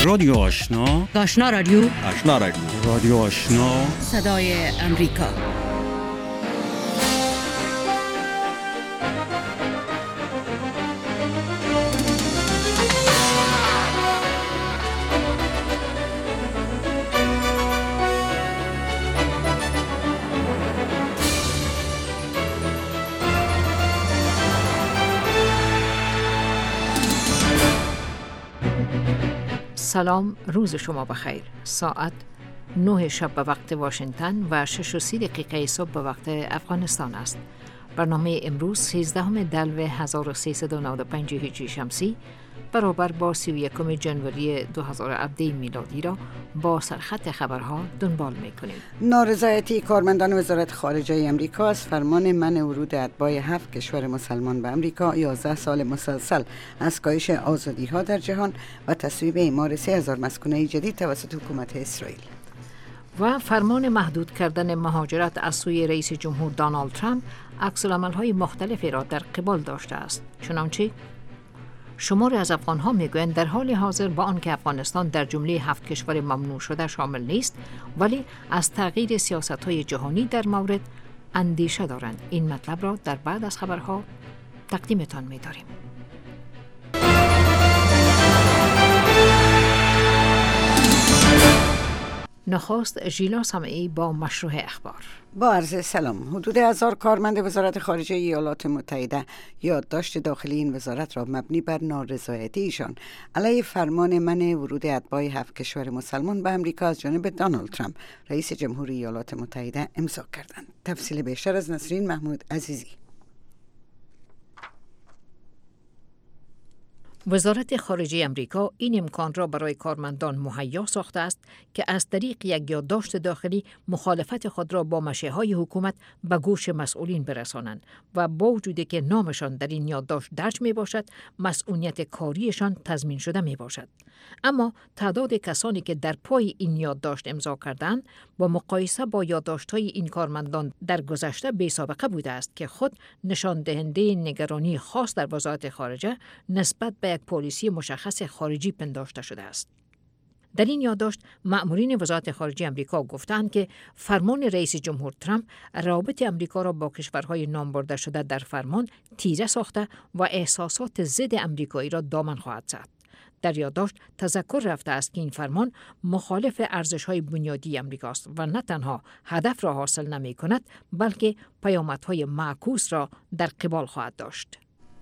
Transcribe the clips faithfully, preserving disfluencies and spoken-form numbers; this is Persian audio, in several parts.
رادیو آشنا، آشنا رادیو، آشنا رادیو، رادیو آشنا، صدای امریکا. سلام، روز شما بخیر. ساعت نه شب به وقت واشنگتن و شش و سی دقیقه صبح به وقت افغانستان است. برنامه امروز سیزدهم دلو هزار و سیصد و نود و پنج هجری شمسی برابر با سی و یکم ژانویه دو هزار و هفده میلادی را با سرخط خبرها دنبال می‌کنیم. نارضایتی کارمندان وزارت خارجه امریکا از فرمان منع ورود اتباع هفت کشور مسلمان به امریکا یازده سال مسلسل از کاهش آزادی‌ها در جهان و تصویب اعمار سه هزار مسکونه جدید توسط حکومت اسرائیل و فرمان محدود کردن مهاجرت از سوی رئیس جمهور دونالد ترامپ عکس‌العمل‌های مختلفی را در قبال داشته است. چنانچه شماری از افغان‌ها میگویند در حال حاضر با آنکه افغانستان در جمله هفت کشور ممنوع شده شامل نیست، ولی از تغییر سیاست‌های جهانی در مورد اندیشه دارند. این مطلب را در بعد از خبرها تقدیمتان می‌داریم. نخست ژیلا سمعی با مشروع اخبار. با عرض سلام. حدود هزار کارمند وزارت خارجه ایالات متحده یادداشت داخلی این وزارت را مبنی بر نارضایتی ایشان علیه فرمان منع ورود اتباع هفت کشور مسلمان به امریکا از جانب دونالد ترامپ رئیس جمهور ایالات متحده امضا کردند. تفصیل بیشتر از نسرین محمود عزیزی. وزارت خارجه امریکا این امکان را برای کارمندان مهیا ساخته است که از طریق یک یادداشت داخلی مخالفت خود را با مشیهای حکومت به گوش مسئولین برسانند و با وجودی که نامشان در این یادداشت درج می باشد، مسئولیت کاریشان تضمین شده می باشد. اما تعداد کسانی که در پای این یادداشت امضا کردند با مقایسه با یادداشت‌های این کارمندان در گذشته بی‌سابقه بوده است که خود نشان دهنده نگرانی خاص در وزارت خارجه نسبت به یک پالیسی مشخص خارجی پنداشته شده است. در این یادداشت مأمورین وزارت خارجه امریکا گفتند که فرمان رئیس جمهور ترامپ روابط امریکا را با کشورهای نامبرده شده در فرمان تیره ساخته و احساسات ضد امریکایی را دامن خواهد زد. در یادداشت تذکر رفته است که این فرمان مخالف ارزش‌های بنیادی امریکاست و نه تنها هدف را حاصل نمی‌کند، بلکه پیامدهای معکوس را در قبال خواهد داشت.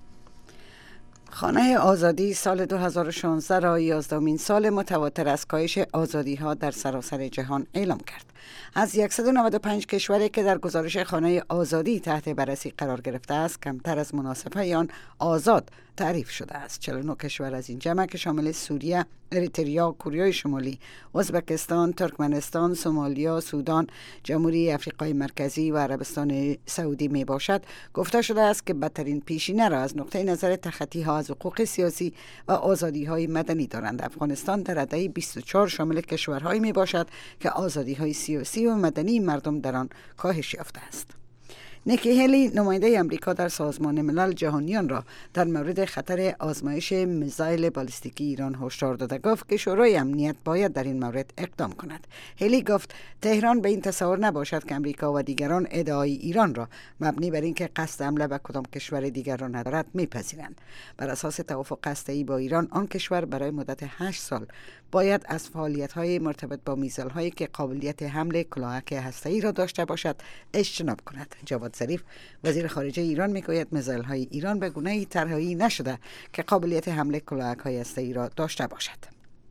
خانه آزادی سال دو هزار و شانزده را یازدهمین سال متواتر از کاهش آزادی‌ها در سراسر جهان اعلام کرد. از صد و نود و پنج کشوری که در گزارش خانه آزادی تحت بررسی قرار گرفته است، کمتر از مناصفه آن آزاد تعریف شده است. چهل و نه کشور از این جمع که شامل سوریه، اریتریا، کره شمالی، ازبکستان، ترکمنستان، سومالیا، سودان، جمهوری آفریقای مرکزی و عربستان سعودی می باشد، گفته شده است که بدترین پیشینه را از نقطه نظر تخطی ها از حقوق سیاسی و آزادی های مدنی دارند. افغانستان در رده بیست و چهار شامل کشورهایی می باشد که آزادی های سیاسی و مدنی مردم در آن کاهش یافته است. نیکی هلی نماینده امریکا در سازمان ملل جهانیان را در مورد خطر آزمایش میزایل بالستیکی ایران هشدار داده، گفت که شورای امنیت باید در این مورد اقدام کند. هلی گفت تهران به این تصور نباشد که امریکا و دیگران ادعای ایران را مبنی بر اینکه قصد حمله به کدام کشور دیگر را ندارد میپذیرند. بر اساس توافق هسته‌ای با ایران، آن کشور برای مدت هشت سال باید از فعالیت‌های مرتبط با میزایل‌هایی که قابلیت حمل کلاهک هسته‌ای را داشته باشد اجتناب کند. جواد ظریف وزیر خارجه ایران میگوید میزایل‌های ایران به گونه‌ای طراحی نشده که قابلیت حمل کلاهک‌های هسته‌ای را داشته باشد.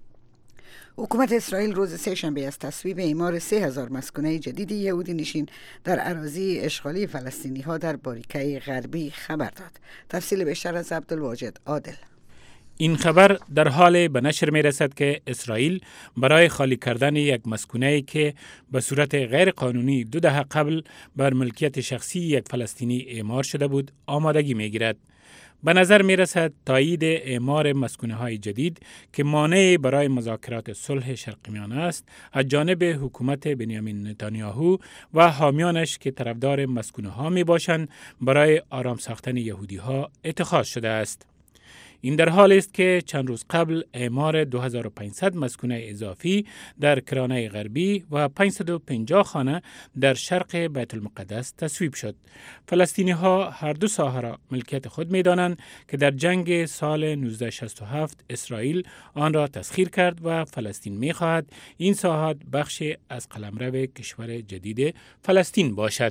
حکومت اسرائیل روز سه شنبه از تصویب اعمار سه هزار مسکونه جدید یهودی نشین در اراضی اشغالی فلسطینی‌ها در باریکه غربی خبر داد. تفصیل بیشتر از عبدالواجد عادل. این خبر در حال به نشر می رسد که اسرائیل برای خالی کردن یک مسکونه‌ای که به صورت غیر قانونی دو دهه قبل بر ملکیت شخصی یک فلسطینی اعمار شده بود آمادگی می گیرد. به نظر می رسد تایید اعمار مسکونه‌های جدید که مانع برای مذاکرات صلح شرق میانه است از جانب حکومت بنیامین نتانیاهو و حامیانش که طرفدار مسکونه‌ها می باشند برای آرام ساختن یهودی‌ها اتخاذ شده است. این در حالی است که چند روز قبل اعمار دو هزار و پانصد مسکونه اضافی در کرانه غربی و پانصد و پنجاه خانه در شرق بیت المقدس تصویب شد. فلسطینی ها هر دو ساحه را ملکیت خود می دانند که در جنگ سال نوزده شصت و هفت اسرائیل آن را تسخیر کرد و فلسطین می خواهد این ساحات بخشی از قلمرو کشور جدید فلسطین باشد.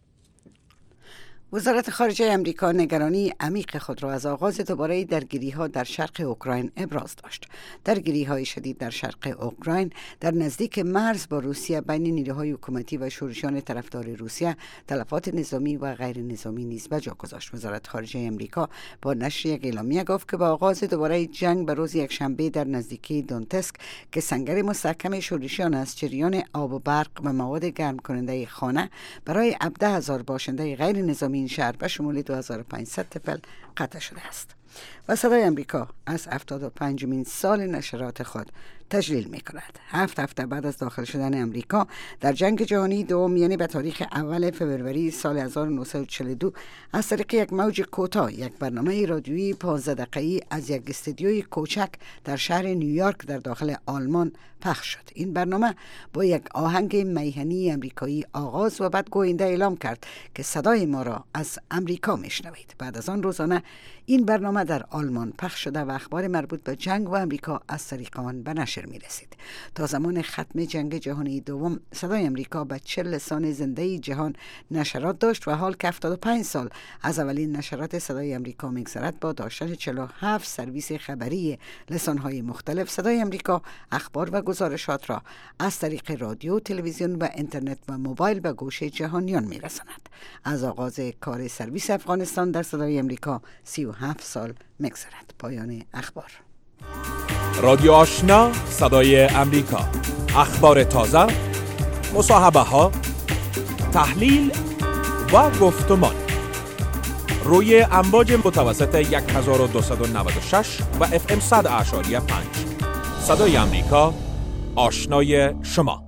وزارت خارجه امریکا نگرانی عمیق خود را از آغاز دوباره درگیری‌ها در شرق اوکراین ابراز داشت. درگیری‌های شدید در شرق اوکراین در نزدیک مرز با روسیه بین نیروهای حکومتی و شورشیان طرفدار روسیه تلفات نظامی و غیر نظامی نیز به جا گذاشت. وزارت خارجه امریکا با نشر یک اعلامیه گفت که با آغاز دوباره جنگ به روز یکشنبه در نزدیکی دونتسک که سنگر مستحکم شورشیان است، جریان آب و برق و مواد گرم کننده خانه برای هفده هزار باشنده غیر نظامی این شهر به شمول دو هزار و پانصد طفل قطع شده است. و صدای امریکا از هفتاد و پنجمین سال نشرات خود تجلیل می کند. هفت هفته بعد از داخل شدن امریکا در جنگ جهانی دوم، یعنی به تاریخ اول فوریه سال هزار و نهصد و چهل و دو، از طریق یک موج کوتاه یک برنامه رادیویی پانزده دقیقه‌ای از یک استودیوی کوچک در شهر نیویورک در داخل آلمان پخش شد. این برنامه با یک آهنگ میهنی امریکایی آغاز و بعد گوینده اعلام کرد که صدای ما را از امریکا میشنوید. بعد از آن روزانه این برنامه در آلمان پخش شده و اخبار مربوط به جنگ و امریکا از طریق آن به نشر می رسید. تا زمان ختم جنگ جهانی دوم صدای امریکا به چهل لسان زنده جهان نشرات داشت و حال که هفتاد و پنج سال از اولین نشرات صدای امریکا میگذرد، با داشتن چهل و هفت سرویس خبری لسانهای مختلف، صدای امریکا اخبار و گزارشات را از طریق رادیو، تلویزیون و اینترنت و موبایل به گوش جهانیان میرساند. از آغاز کار سرویس افغانستان در صدای امریکا سی و هفت سال میگذرد. پایان اخبار. رادیو آشنا صدای امریکا، اخبار تازه، مصاحبه ها، تحلیل و گفتمان روی امواج متوسط یک هزار و دویست و نود و شش و اف ام صد اعشاری پنج. صدای امریکا، آشنای شما.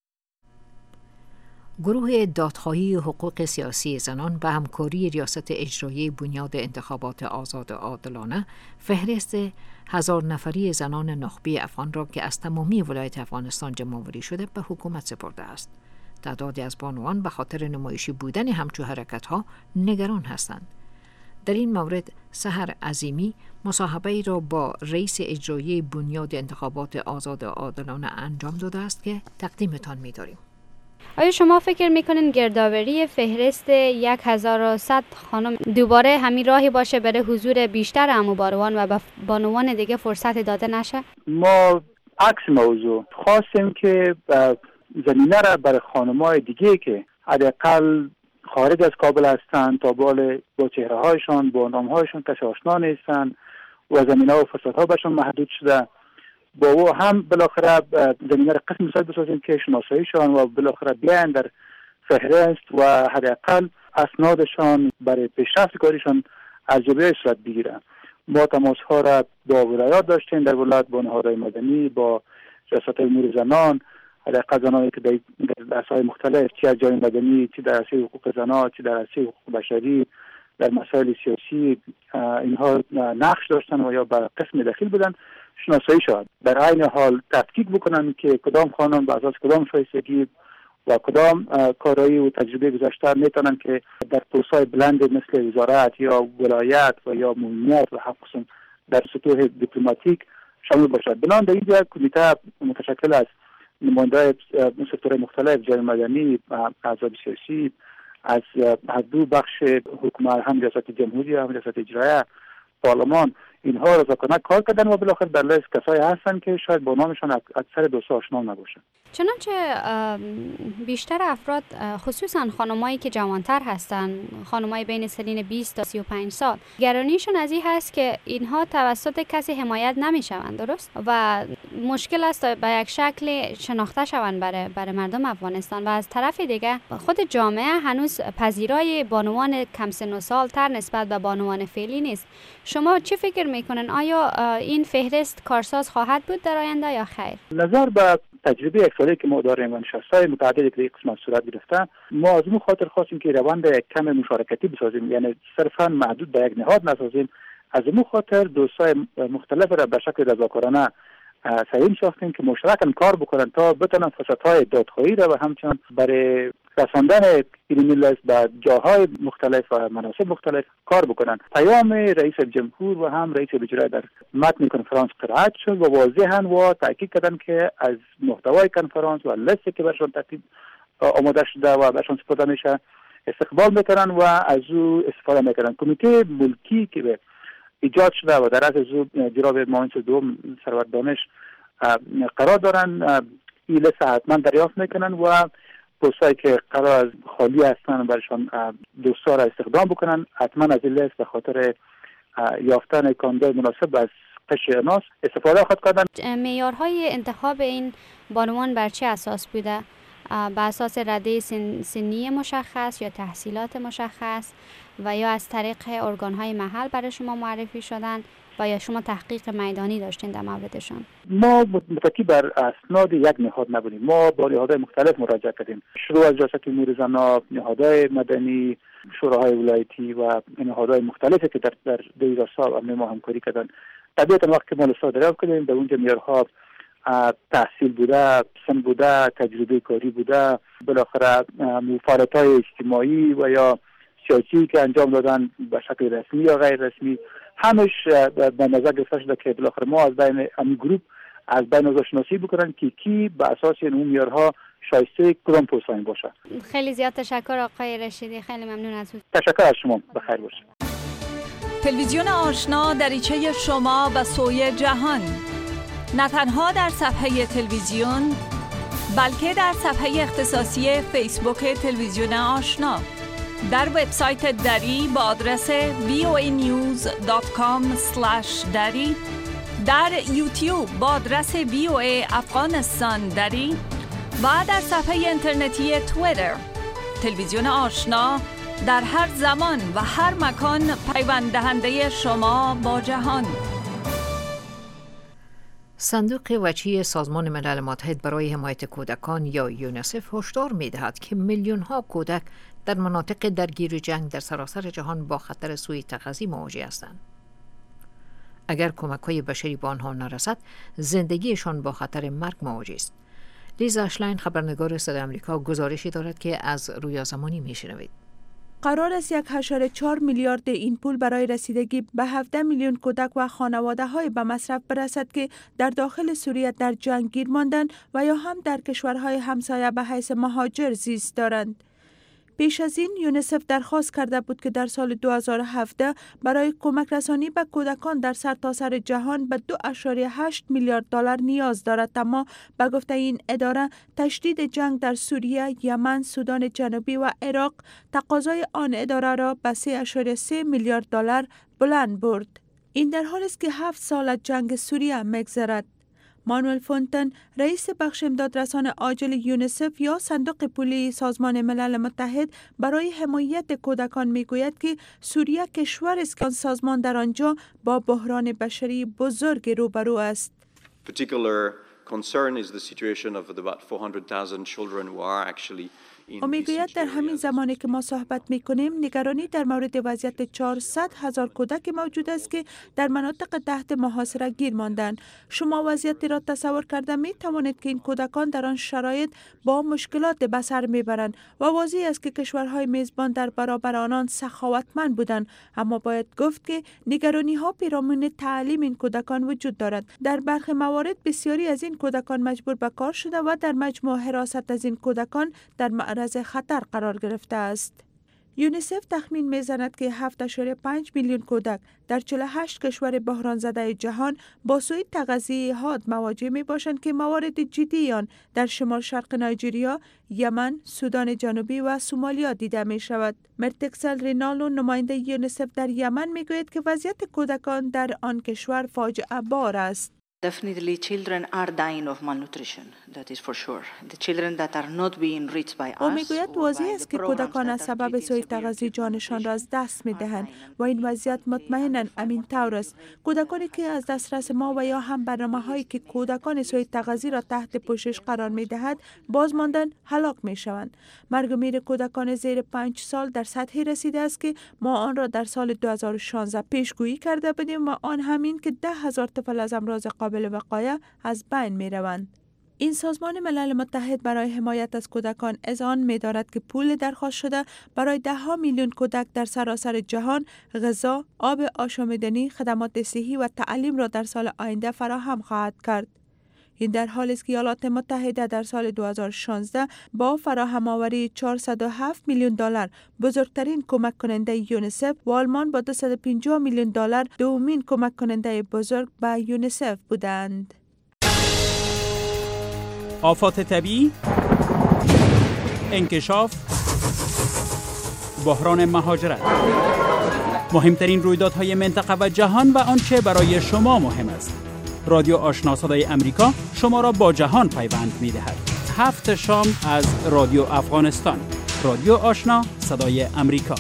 گروه دادخواهی حقوق سیاسی زنان به همکاری ریاست اجرایی بنیاد انتخابات آزاد و عادلانه فهرست هزار نفری زنان نخبه افغان را که از تمامی ولایت افغانستان جمع‌آوری شده به حکومت سپرده است. تعدادی از بانوان به خاطر نمایشی بودن همچو حرکت‌ها نگران هستند. در این مورد سحر عظیمی مصاحبه ای را با رئیس اجرایی بنیاد انتخابات آزاد و عادلانه انجام داده است که تقدیمتان می‌داریم. آیا شما فکر میکنین گردآوری فهرست یک هزار و صد خانم دوباره همین راهی باشه برای حضور بیشتر عمو بانوان و به بانوان دیگه فرصت داده نشه؟ ما عکس موضوع خواستیم که زمینه را برای خانم‌های دیگه که حداقل خارج از کابل هستند تا بال با چهره هایشان، با نام هایشان کسی آشنا نیستند و زمینه و فرصت ها برشان محدود شده، با او هم بالاخره زمینه را قسم مثال بسازیم که شناساییشان و بالاخره بیان در فهرست و حداقل اسنادشان برای پیشرفت کاریشان از جبهه صورت بگیره. ما تماس ها را با ولایات داشتیم در ولایت، با نهادهای مدنی، با ریاست امور زنان، حداقل زنانی که در دسته‌های مختلف، چی از جای مدنی، چی در عرصه حقوق زنان، چی در عرصه حقوق بشری، در مسائل سیاسی اینها نقش داشتن و یا بر قسم دخیل بودن، شناسایی شد. در عین حال تفکیک بکنن که کدام خانم به اساس کدام شایستگی و کدام کارایی و تجربه گذشته میتونن که در پست‌های بلند مثل وزارت یا ولایت و یا مدیریت و خصوصا در سطوح دیپلماتیک شامل باشد. بنابراین در اینجا کمیته متشکل از نماینده‌های سکتورهای مختلف، جامعه مدنی، احزاب سیاسی، از دو بخش حکومت، هم ریاست جمهوری هم ریاست اجرایی، پارلمان، اینها رضاکارانه کار کردن و بالاخره در لیست کسایی هستن که شاید با نامشان اکثر دوست آشنا نباشن. چنانچه بیشتر افراد خصوصا خانمایی که جوانتر هستن، خانمای بین سنین بیست تا سی و پنج سال، گرانیشون از این هست که اینها توسط کسی حمایت نمیشوند، درست؟ و مشکل است به یک شکل شناخته شوند برای برای مردم افغانستان. و از طرف دیگه خود جامعه هنوز پذیرای بانوان کم سن و سال تر نسبت به بانوان فعلی نیست. شما چی فکر میکنن؟ آیا این فهرست کارساز خواهد بود در آینده یا خیر؟ نظر به تجربه یک ساله که ما داریم و نشست‌های متعددی که یک قسم صورت گرفته، ما از اون خاطر خواستیم که روند کم مشارکتی بسازیم، یعنی صرفا محدود به یک نهاد نسازیم، از اون خاطر دوستای مختلف را به شکل رضاکارانه سعیم ساختیم که مشترکاً کار بکنن تا بتونن فرصت‌های دادخواهی را و همچنین برای رساندن این ملت به جاهای مختلف و مناسب مختلف کار بکنن. پیام رئیس جمهور و هم رئیس وزرا در متن کنفرانس قرائت شد و واضحاً و تاکید کردن که از محتوای کنفرانس و لیستی که برشان ترتیب آماده شده و برشان سپرده میشه استقبال میکنن و از او استفاده میکنن. کمیته ملکی که به ایجاد شده و در از او جناب معاون دوم سرور دانش قرار دارن این لیست حتما دریافت میکنن و پستایی که قرار از خالی هستن برشان دوستا را استخدام بکنن حتما از این لیست به خاطر یافتن کاندیدای مناسب از قشر ناس استفاده خواهد کردن. معیارهای انتخاب این بانوان بر چه اساس بوده؟ بر اساس رده سن، سنی مشخص یا تحصیلات مشخص و یا از طریق ارگان‌های محل برای شما معرفی شدن و یا شما تحقیق میدانی داشتین در موردشان؟ ما متکی بر اسناد یک نهاد نبودیم. ما با نهادهای مختلف مراجعه کردیم، شروع از ریاست امور زنان، نهادهای مدنی، شوراهای ولایتی و نهادهای مختلفی که در در دیراسا و ما همکاری کردن. طبیعتا وقتی ما لیست دریافت کردیم در اونجا معیارها تحصیل بوده، سن بوده، تجربه کاری بوده، بالاخره فعالیت‌های اجتماعی و یا سیاسی که انجام دادن به شکل رسمی یا غیر رسمی، همش به نظر گرفته شده که بالاخره ما از بین این گروه از بین نظر شناسی بکنن که کی به اساس این معیارها شایسته کدام پست‌ها باشه. خیلی زیاد تشکر آقای رشیدی، خیلی ممنون از تو. تشکر از شما، بخیر باشید. تلویزیون آشنا دریچه شما و سوی جهان، نه تنها در صفحه تلویزیون بلکه در صفحه اختصاصی فیسبوک تلویزیون آشنا، در وبسایت دری با آدرس وی او ای نیوز دات کام اسلش دری، در یوتیوب با آدرس وی او ای افغانستان دری و در صفحه اینترنتی توییتر. تلویزیون آشنا در هر زمان و هر مکان پیوند دهنده شما با جهان. صندوق وجهی سازمان ملل متحد برای حمایت کودکان یا یونیسف هشدار می‌دهد که میلیون ها کودک در مناطق درگیر جنگ در سراسر جهان با خطر سوء تغذیه مواجه هستند. اگر کمک‌های بشری به آنها نرسد، زندگیشان با خطر مرگ مواجه است. لیزا اشلاین، خبرنگار صدای آمریکا، گزارشی دارد که از رویا زمانی می‌شنوید. قرار است یک و چهار میلیارد این پول برای رسیدگی به هفده میلیون کودک و خانواده های به مصرف برسد که در داخل سوریه در جنگ گیر ماندند و یا هم در کشورهای همسایه به حیث مهاجر زیست دارند. پیش از این یونیسف درخواست کرده بود که در سال دو هزار و هفده برای کمک رسانی به کودکان در سرتاسر جهان به دو و هشت میلیارد دلار نیاز دارد، اما به گفته این اداره تشدید جنگ در سوریه، یمن، سودان جنوبی و عراق تقاضای آن اداره را به سه و سه میلیارد دلار بلند برد. این در حالی است که هفت سال از جنگ سوریه می‌گذرد. مانوئل فونتن، رئیس بخش امدادرسان عاجل یونیسف یا صندوق پولی سازمان ملل متحد برای حمایت کودکان میگوید که سوریه کشوری است که آن سازمان در آنجا با بحران بشری بزرگ روبرو است. Particular concern is the situation of about four hundred thousand children who are actually او میگوید در همین زمانی که ما صحبت میکنیم نگرانی در مورد وضعیت چهارصد هزار کودک موجود است که در مناطق تحت محاصره گیر ماندند. شما وضعیتی را تصور کرده می توانید که این کودکان در آن شرایط با مشکلات به سر میبرند و واضح است که کشورهای میزبان در برابر آنان سخاوتمند بودند، اما باید گفت که نگرانی ها پیرامون تعلیم این کودکان وجود دارد. در برخی موارد بسیاری از این کودکان مجبور به کار شده و در مجموع حراست از این کودکان در معرض خطر قرار گرفته است. یونیسف تخمین میزند که هفت و پنج میلیون کودک در چهل و هشت کشور بحران زده جهان با سوء تغذیه حاد مواجه می باشند که موارد جدی آن در شمال شرق نایجریا، یمن، سودان جنوبی و سومالیا دیده می شود. مرتکسل رینالو، نماینده یونیسف در یمن، می گوید که وضعیت کودکان در آن کشور فاجعه بار است. Definitely children are dying of malnutrition, that is for sure. The children that are not being reached by us. او میگوید واضح است که کودکان از سبب سوء تغذیه جانشان را از دست میدهند و این وضعیت مطمئنا امین طور است. کودکانی که از دسترس ما و یا هم برنامه هایی که کودکان سوء تغذیه را تحت پوشش قرار میدهد باز ماندن هلاک میشوند. مرگ و میر کودکان زیر پنج سال در سطحی رسیده است که ما آن را در سال دو هزار و شانزده پیشگویی کرده بودیم و آن همین که ده هزار طفل از امراض قابل وقایع از بین می روند. این سازمان ملل متحد برای حمایت از کودکان اذعان می دارد که پول درخواست شده برای ده ها میلیون کودک در سراسر جهان غذا، آب آشامیدنی، خدمات صحی و تعلیم را در سال آینده فراهم خواهد کرد. این در حالی است که ایالات متحده در سال دو هزار و شانزده با فراهم آوری چهارصد و هفت میلیون دلار بزرگترین کمک کننده یونیسف و آلمان با دویست و پنجاه میلیون دلار دومین کمک کننده بزرگ به یونیسف بودند. آفات طبیعی، انکشاف، بحران مهاجرت، مهمترین رویدادهای منطقه و جهان و آنچه برای شما مهم است. رادیو آشنا صدای امریکا شما را با جهان پیوند می دهد. هفت شام از رادیو افغانستان. رادیو آشنا صدای امریکا.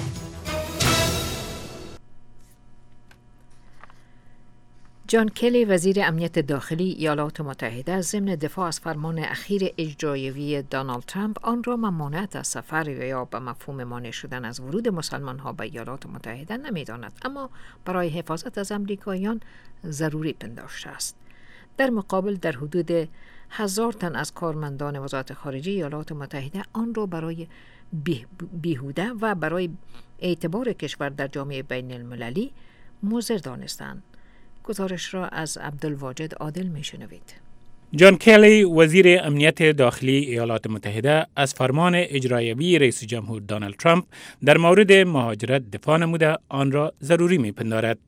جان کلی وزیر امنیت داخلی ایالات متحده ضمن دفاع از فرمان اخیر اجرایی دونالد ترامپ آن را ممانعت از سفر یا به مفهوم مانع شدن از ورود مسلمان ها به ایالات متحده نمی داند، اما برای حفاظت از امریکاییان ضروری پنداشته است. در مقابل در حدود هزار تن از کارمندان وزارت خارجه ایالات متحده آن را برای بیهوده و برای اعتبار کشور در جامعه بین المللی مضر دانستند. گزارش را از عبدالواجد عادل می شنوید. جان کلی وزیر امنیت داخلی ایالات متحده از فرمان اجرایی رئیس جمهور دونالد ترامپ در مورد مهاجرت دفاع نموده آن را ضروری می پندارد.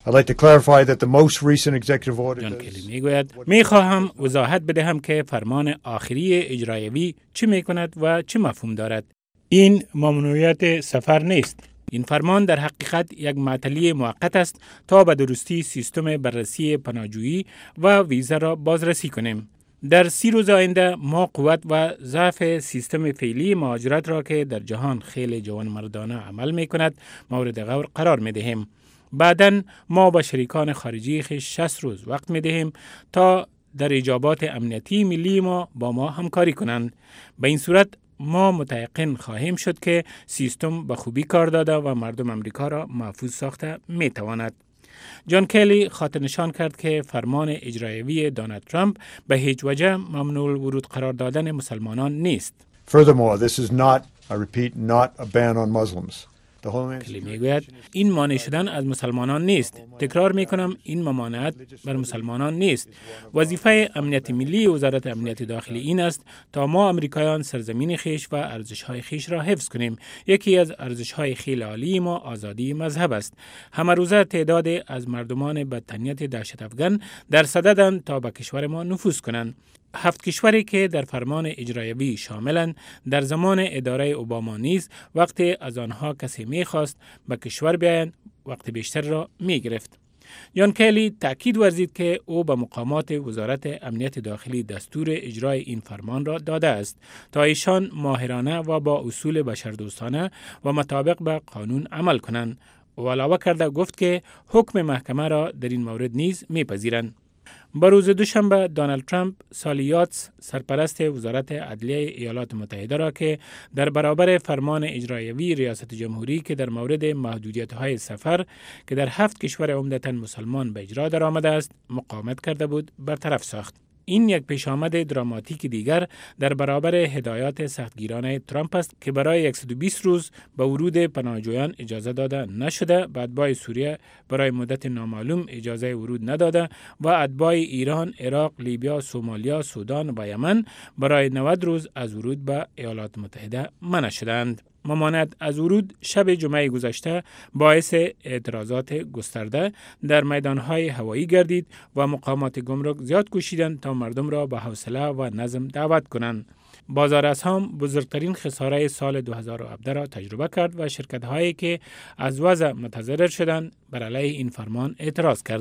جان کلی می گوید می خواهم وضاحت بدهم که فرمان آخری اجرایی چه می کند و چه مفهوم دارد. این ممنوعیت سفر نیست. این فرمان در حقیقت یک معطلی موقت است تا به درستی سیستم بررسی پناهجویی و ویزا را بازرسی کنیم. در سی روز آینده ما قوت و ضعف سیستم فعلی مهاجرت را که در جهان خیلی جوانمردانه عمل می کند مورد غور قرار می دهیم. بعداً ما با شریکان خارجی خیش شصت روز وقت می دهیم تا در اجابات امنیتی ملی ما با ما همکاری کنند. به این صورت ما متيقن خواهیم شد که سیستم به خوبی کار داده و مردم امریکا را محفوظ ساخته می تواند. جان کلی خاطر نشان کرد که فرمان اجرایی دونالد ترامپ به هیچ وجه ممنوع ورود قرار دادن مسلمانان نیست. Furthermore, this is not, I repeat, not a ban on Muslims. کلی میگوید این مانع شدن از مسلمانان نیست. تکرار میکنم این ممانعت بر مسلمانان نیست. وظیفه امنیت ملی وزارت امنیت داخلی این است تا ما امریکایان سرزمین خیش و ارزش‌های خیش را حفظ کنیم. یکی از ارزش‌های خیلی عالی ما آزادی مذهب است. همه روزه تعداد از مردمان بدتنیت دهشت افغان در صددند تا به کشور ما نفوذ کنند. هفت کشوری که در فرمان اجرایی شاملند در زمان اداره اوباما نیز وقتی از آنها کسی می‌خواست به کشور بیایند وقت بیشتر را می‌گرفت. جان کلی تأکید ورزید که او به مقامات وزارت امنیت داخلی دستور اجرای این فرمان را داده است تا ایشان ماهرانه و با اصول بشردوستانه و مطابق به قانون عمل کنند. و علاوه کرده گفت که حکم محکمه را در این مورد نیز می‌پذیرند. با روز دوشنبه دونالد ترامپ سالی یاتس سرپرست وزارت عدلیه ایالات متحده را که در برابر فرمان اجرایی ریاست جمهوری که در مورد محدودیت‌های سفر که در هفت کشور عمدتاً مسلمان به اجرا درآمده است مقاومت کرده بود برطرف ساخت. این یک پیشامد دراماتیک دیگر در برابر هدایات سختگیرانه ترامپ است که برای صد و بیست روز به ورود پناهجویان اجازه داده نشده، به اتباع سوریه برای مدت نامعلوم اجازه ورود نداده و اتباع ایران، عراق، لیبیا، سومالیا، سودان و یمن برای نود روز از ورود به ایالات متحده منع شدند. ممانعت از ورود شب جمعه گذشته باعث اعتراضات گسترده در میدانهای هوایی گردید و مقامات گمرک زیاد کوشیدند تا مردم را به حوصله و نظم دعوت کنند. بازار اسهام بزرگترین خساره سال دو هزار و هفده را تجربه کرد و شرکت‌هایی که از وضع متضرر شدند بر علیه این فرمان اعتراض کردند.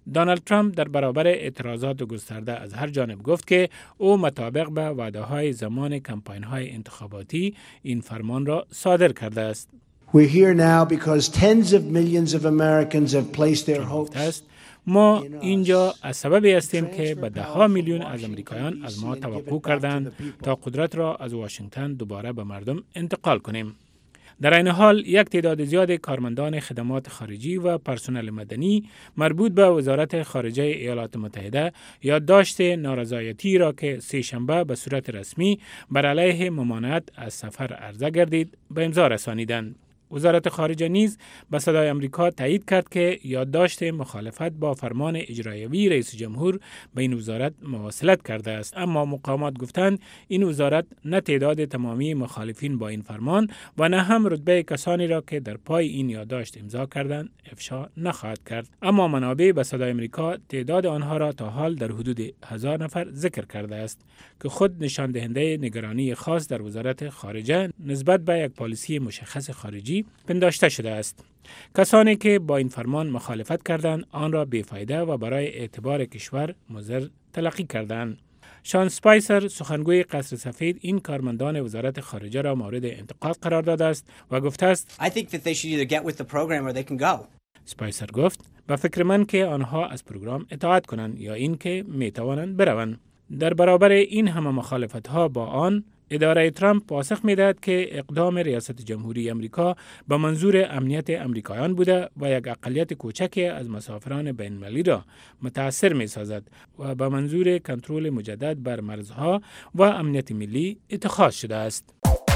دونالد ترامپ در برابر اعتراضات گسترده از هر جانب گفت که او مطابق به وعده‌های زمان کمپاین‌های انتخاباتی این فرمان را صادر کرده است. We're here now because tens of millions of Americans have placed their hopes. ما اینجا از سببی هستیم که به ده ها میلیون از امریکایان از ما توقع کردند تا قدرت را از واشنگتن دوباره به مردم انتقال کنیم. در این حال یک تعداد زیاد کارمندان خدمات خارجی و پرسنل مدنی مربوط به وزارت خارجه ایالات متحده یادداشت نارضایتی را که سه شنبه به صورت رسمی بر علیه ممانعت از سفر عرضه گردید به امضا رسانیدند. وزارت خارجه نیز به صدای آمریکا تایید کرد که یادداشت مخالفت با فرمان اجرایوی رئیس جمهور به این وزارت مواصلت کرده است، اما مقامات گفتند این وزارت نه تعداد تمامی مخالفین با این فرمان و نه هم رتبه کسانی را که در پای این یادداشت امضا کردند افشا نخواهد کرد. اما منابع به صدای آمریکا تعداد آنها را تا حال در حدود هزار نفر ذکر کرده است که خود نشان دهنده نگرانی خاص در وزارت خارجه نسبت به یک پالیسی مشخص خارجی پنداشته شده است. کسانی که با این فرمان مخالفت کردند آن را بیفایده و برای اعتبار کشور مضر تلقی کردند. شان اسپایسر سخنگوی قصر سفید این کارمندان وزارت خارجه را مورد انتقاد قرار داده است و گفته است I think that they should either get with the program or they can go. اسپایسر گفت به فکر من که آنها از پروگرام اطاعت کنند یا این که می توانند بروند. در برابر این همه مخالفت ها با آن اداره ترامپ پاسخ می‌دهد که اقدام ریاست جمهوری امریکا به منظور امنیت امریکایان بوده و یک اقلیت کوچکی از مسافران بین‌المللی را متاثر می‌سازد و به منظور کنترل مجدد بر مرزها و امنیت ملی اتخاذ شده است.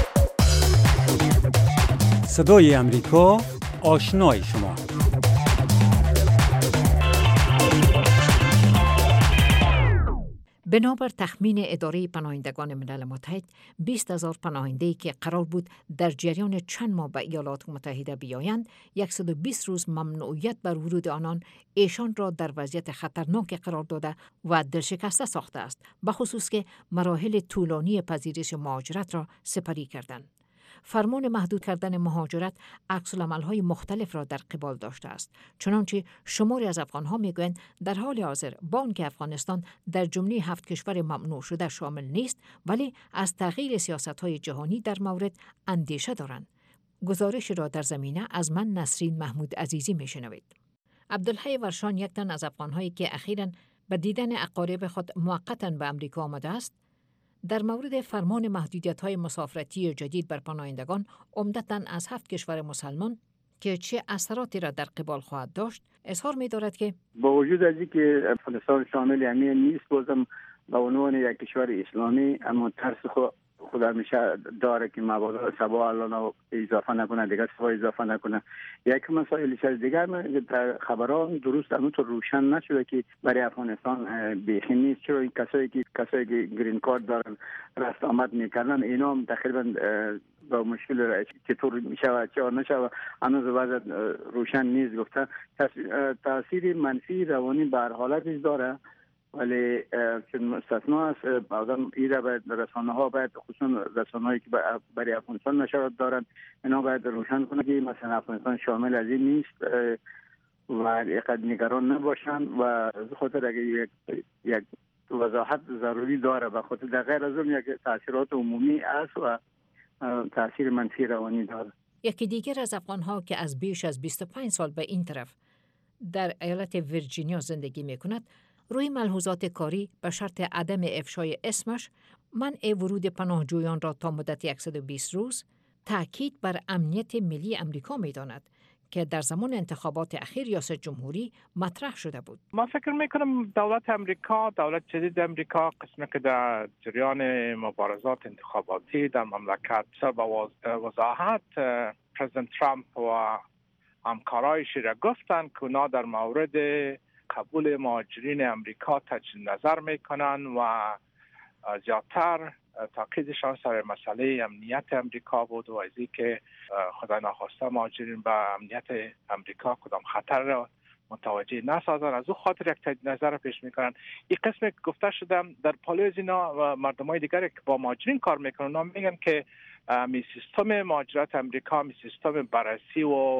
صدای امریکا، آشنای شما. بنابر تخمین اداره پناهندگان ملل متحد، بیست هزار پناهنده‌ای که قرار بود در جریان چند ماه به ایالات متحده بیایند، صد و بیست روز ممنوعیت بر ورود آنان ایشان را در وضعیت خطرناک قرار داده و دلشکسته ساخته است، به خصوص که مراحل طولانی پذیرش مهاجرت را سپری کردند. فرمان محدود کردن مهاجرت عکس‌العمل‌های مختلف را در قبال داشته است، چنانچه شماری از افغان‌ها می‌گویند در حال حاضر با آنکه افغانستان در جمله هفت کشور ممنوع شده شامل نیست، ولی از تغییر سیاست‌های جهانی در مورد اندیشه دارند. گزارش را در زمینه از من نسرین محمود عزیزی می‌شنوید. عبدالحی ورشان یک تن از افغان‌هایی که اخیراً به دیدن اقارب خود موقتاً به امریکا آمده است، در مورد فرمان محدودیت‌های مسافرتی جدید بر پناهندگان عمدتاً از هفت کشور مسلمان که چه اثراتی را در قبال خواهد داشت اظهار می‌دارد که با وجود از اینکه افغانستان شامل همین نیست، بازم به عنوان یک کشور اسلامی اما ترس خود خود همیشه داره که مبادا سبا الان اضافه نکنه، دیگه سبا اضافه نکنه. یک مسائلی از دیگر در خبران درست همونطور روشن نشده که برای افغانستان بیخی نیست. چرا این کسایی که کسایی که گرین کارت دارن رفت آمد میکنن اینا هم تقریبا با مشکل چطور میشه چه نشه هنوز وضع روشن نیست. گفته تاثیر منفی روانی به هر حالت داره، ولی چون مستثنا است بعضا ایره باید رسانه ها باید خصوصا رسانه هایی که برای افغانستان نشرات دارن اینا باید روشن کنه که مثلا افغانستان شامل از این نیست و اینقدر نگران نباشن و از خاطر اگه یک, یک وضاحت ضروری داره و خاطر در غیر از اون یک تاثیرات عمومی است و تاثیر منفی روانی داره. یکی دیگر از افغان‌ها که از بیش از بیست و پنج سال به این طرف در ایالت ویرجینیا زندگی می‌کند، روی ملحوظات کاری به شرط عدم افشای اسمش منع ورود پناهجویان را تا مدت صد و بیست روز تاکید بر امنیت ملی امریکا می‌داند که در زمان انتخابات اخیر ریاست جمهوری مطرح شده بود. ما فکر میکنم دولت امریکا، دولت جدید امریکا قسمی که در جریان مبارزات انتخاباتی در مملکت سر با وضاحت پرزیدنت ترامپ و همکارایش را گفتند که اونا در مورد قبول مهاجرین امریکا تجدید نظر میکنن و زیادتر تاکیدشان سر مسئله امنیت امریکا بود و از اینکه خدا ناخواسته مهاجرین به امنیت امریکا کدام خطر را متوجه نسازن، از او خاطر یک تجدید نظر پیش میکنن. این قسم گفته شده در پالوی از اینا و مردمای دیگری که با مهاجرین کار میکنن اونا میگن که می سیستم مهاجرت امریکا می سیستم بررسی و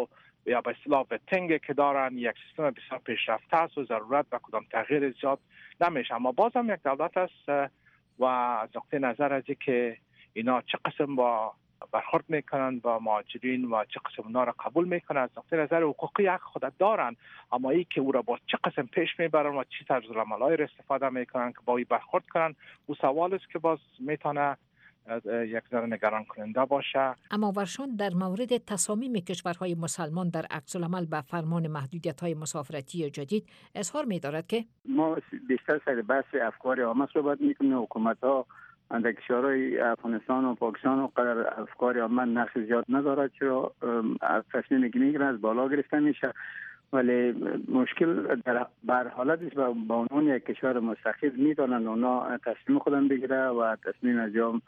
یا به اصطلاح وتینگ که دارن، یک سیستم بسیار پیشرفته است و ضرورت به کدام تغییر زیاد نمیشه. اما باز هم یک دولت است و از نقطه نظر از که اینا چه قسم با برخورد میکنن با مهاجرین و چه قسم اونا را قبول میکنن، از نقطه نظر حقوقی حق خود دارن، اما ای که او را با چه قسم پیش میبرن و چه طرز العملای را استفاده میکنن که با ای برخورد کنن، او سوال است که باز میتونه یک ذره نگران کننده باشه. اما ورشان در مورد تصامیم کشورهای مسلمان در عکس العمل به فرمان محدودیت‌های مسافرتی جدید اظهار می‌دارد که ما بیشتر سر بحث افکار عامه صحبت می‌کنیم. حکومت‌ها در کشورهای افغانستان و پاکستان و قرار افکار عامه نقش زیاد ندارد، چرا از تصمیم که میگیرن از بالا گرفته میشه، ولی مشکل در بر حالت است و با عنوان یک کشور مستقل میدانند اونا تصمیم خودن بگیره و تصمیم از جام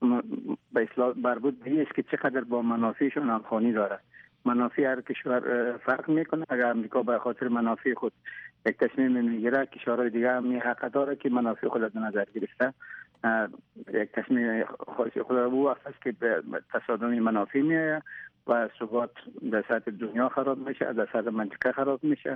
به اصطلاح مربوط به است که چقدر با منافعشون همخوانی داره. منافع هر کشور فرق میکنه. اگر امریکا به خاطر منافع خود یک تصمیم میگیره، کشورهای دیگه هم حق داره که منافع خود در نظر گرفته یک تصمیم خاصی خود رو وقت است که به تصادم منافع میآید و ثبات در سطح دنیا خراب میشه، در سطح منطقه خراب میشه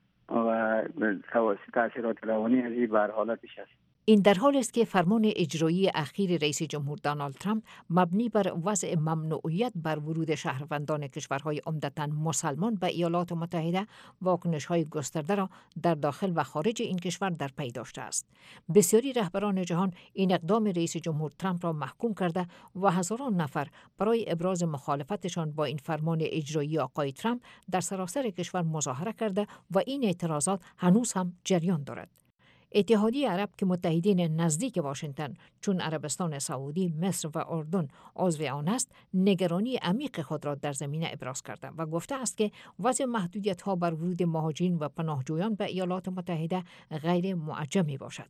و تاثیرات روانی از این به هر حالتش است. این در حال است که فرمان اجرایی اخیر رئیس جمهور دونالد ترامپ مبنی بر وضع ممنوعیت بر ورود شهروندان کشورهای عمدتاً مسلمان به ایالات متحده واکنش‌های گسترده را در داخل و خارج این کشور در پی داشته است. بسیاری رهبران جهان این اقدام رئیس جمهور ترامپ را محکوم کرده و هزاران نفر برای ابراز مخالفتشان با این فرمان اجرایی آقای ترامپ در سراسر کشور مظاهره کرده و این اعتراضات هنوز هم جریان دارد. اتحادیه عرب که متحدین نزدیک واشنگتن چون عربستان سعودی، مصر و اردن عضو آن است، نگرانی عمیق خود را در زمینه ابراز کرده و گفته است که وضع محدودیت‌ها بر ورود مهاجرین و پناهجویان به ایالات متحده غیر معجب میباشد.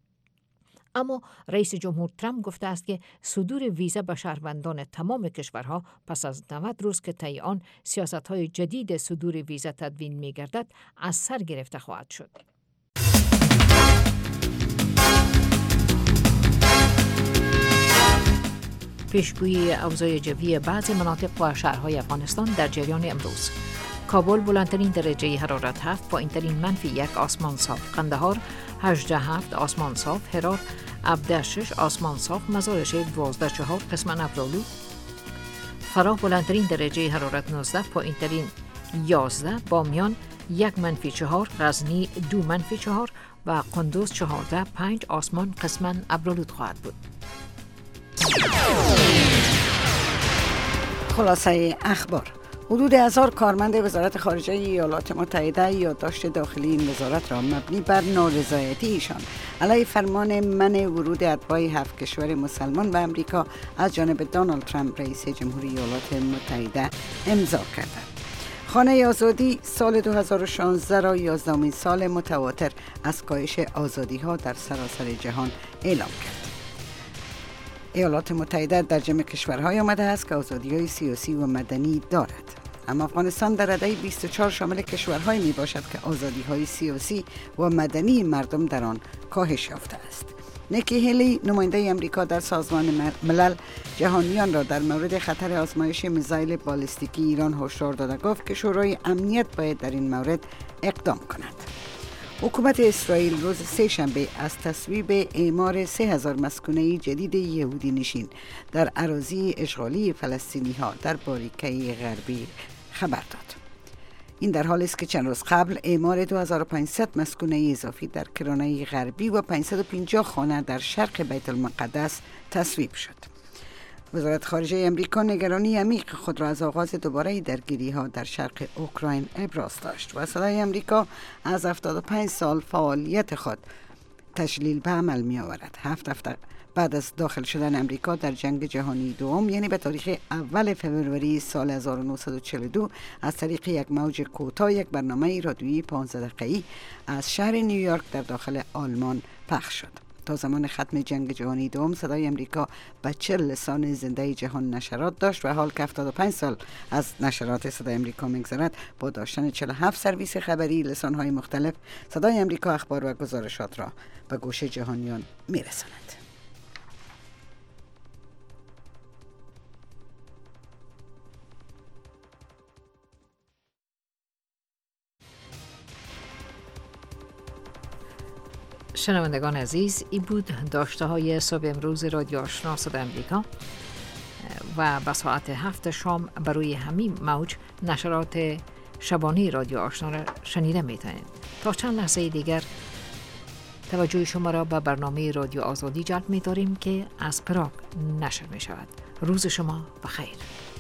اما رئیس جمهور ترامپ گفته است که صدور ویزا به شهروندان تمام کشورها پس از نود روز که طی آن سیاست‌های جدید صدور ویزا تدوین می‌گردد از سر گرفته خواهد شد. پیشگویی اوضاع جوی بعضی مناطق و شهرهای افغانستان در جریان امروز: کابل بلندترین درجه حرارت هفت، پایینترین منفی یک، آسمان صاف. قندهار هجده هفت، آسمان صاف. هرات هفده شش، آسمان صاف. مزار شریف دوازده چهار، قسما ابرآلود. فراه بلندترین درجه حرارت نوزده، پایینترین یازده. بامیان یک منفی چهار، غزنی دو منفی چهار و قندوز چهارده پنج، آسمان قسما ابرآلود خواهد بود. خلاصه اخبار: حدود هزار کارمند وزارت خارجه ایالات متحده یادداشت داخلی این وزارت را مبنی بر نارضایتی ایشان علیه فرمان منع ورود اتباع هفت کشور مسلمان به امریکا از جانب دونالد ترامپ رئیس جمهوری ایالات متحده امضا کردند. خانه آزادی سال دو هزار و شانزده را یازدهمین سال متواتر از کاهش آزادی‌ها در سراسر جهان اعلام کرد. ایالات متحده در جمع کشورهای آمده است که آزادی‌های سیاسی و مدنی دارد. اما افغانستان در رده بیست و چهار شامل کشورهایی می باشد که آزادی‌های سیاسی و مدنی مردم در آن کاهش یافته است. نیکی هیلی نماینده امریکا در سازمان ملل جهانیان را در مورد خطر آزمایش میزایل بالستیکی ایران هشدار داده گفت که شورای امنیت باید در این مورد اقدام کند. حکومت اسرائیل روز سه شنبه از تصویب اعمار سه هزار مسکونه جدید یهودی نشین در اراضی اشغالی فلسطینی ها در باریکه غربی خبر داد. این در حالی است که چند روز قبل اعمار دو هزار و پانصد مسکونه اضافی در کرانه غربی و پانصد و پنجاه خانه در شرق بیت المقدس تصویب شد. وزارت خارجه امریکا نگرانی عمیق خود را از آغاز دوباره درگیری ها در شرق اوکراین ابراز داشت و صدای امریکا از هفتاد و پنج سال فعالیت خود تشلیل به عمل می آورد. هفت هفته بعد از داخل شدن امریکا در جنگ جهانی دوم، یعنی به تاریخ اول فوریه سال هزار و نهصد و چهل و دو، از طریق یک موج کوتاه یک برنامه رادیویی پانزده دقیقه‌ای از شهر نیویورک در داخل آلمان پخش شد. تا زمان ختم جنگ جهانی دوم صدای امریکا به چهل لسان زنده جهان نشرات داشت و حال که هفتاد و پنج سال از نشرات صدای امریکا می‌گذرد، با داشتن چهل و هفت سرویس خبری لسان‌های مختلف، صدای امریکا اخبار و گزارشات را به گوش جهانیان می‌رساند. شنوندگان عزیز، این بود داشته های صبح امروز رادیو آشنا صدای امریکا و به ساعت هفت شام بروی همین موج نشرات شبانه رادیو آشنا را شنیده میتونید. تا چند لحظه دیگر توجه شما را به برنامه رادیو آزادی جلب می‌داریم که از پراگ نشر می شود. روز شما بخیر.